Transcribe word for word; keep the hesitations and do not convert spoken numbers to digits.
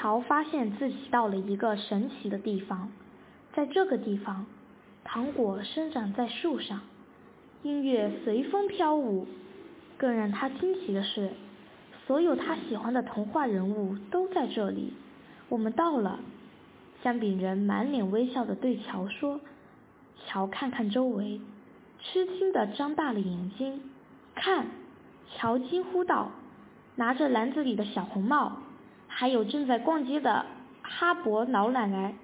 乔发现自己到了一个神奇的地方，在这个地方，糖果生长在树上，音乐随风飘舞。更让他惊奇的是，所有他喜欢的童话人物都在这里。我们到了。姜饼人满脸微笑地对乔说。乔看看周围，吃惊地张大了眼睛。看！乔惊呼道，拿着篮子里的小红帽，还有正在逛街的哈勃老奶奶。